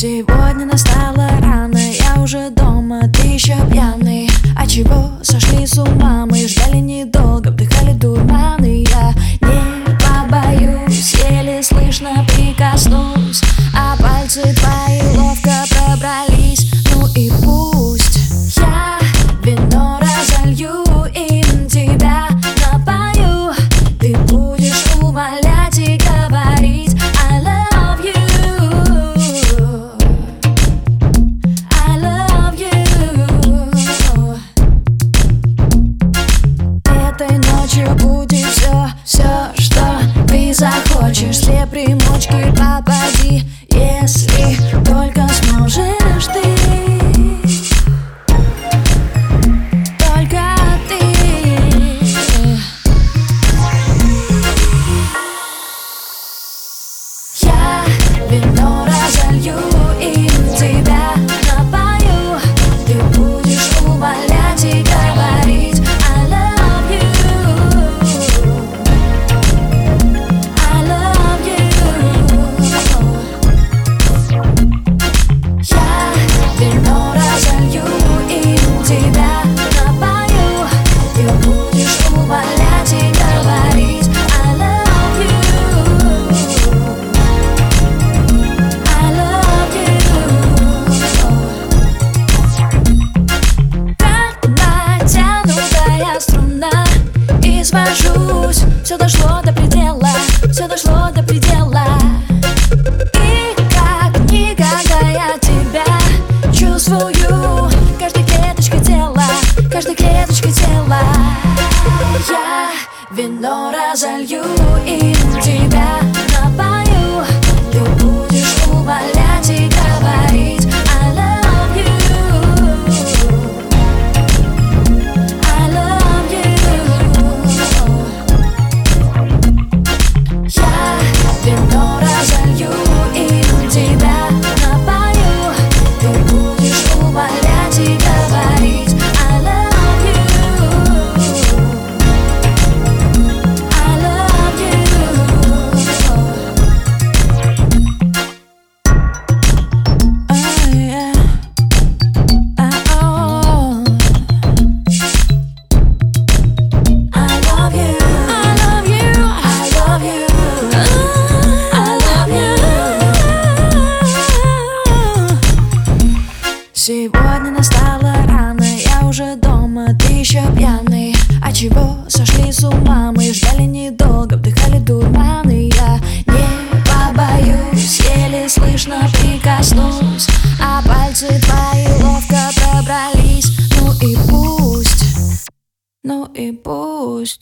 Сегодня настало рано, я уже дома, ты еще пьяный. А чего сошли с ума? Мы ждали недолго, вдыхали дурман. И я не побоюсь, еле слышно прикоснусь, а пальцы твои ловко пробрались. Ну и пусть я вино разолью, им тебя напою. Ты будешь умолять и говорить I love you. Этой ночью будет все, что ты захочешь. Все примочки попади, если только сможешь ты. Только ты. Я вино разолью, им тебя напою. Ты будешь умолять и говорить I love you. I love you. Я вино разолью, им тебя напою. Ты будешь умолять и говорить I love you. I love you. Как натянутая струна извожусь, все дошло до предела, все дошло до предела. И как никогда я тебя чувствую, каждой клеточкой тела, каждой клеточкой тела. Я вино разолью, им тебя напою. Ты будешь умолять и говорить I love you. I love you. Я вино разолью, им тебя напою. Ты будешь умолять и говорить I love you. I love you. Oh yeah. Oh. I love you. I love you. I love you. I love you. Сегодня настало рано, я уже дома, ты еще пьяный. А чего сошли с ума? Мы ждали недолго, вдыхали дурман. И я не побоюсь, еле слышно прикоснусь, а пальцы твои ловко пробрались. Ну и пусть, ну и пусть.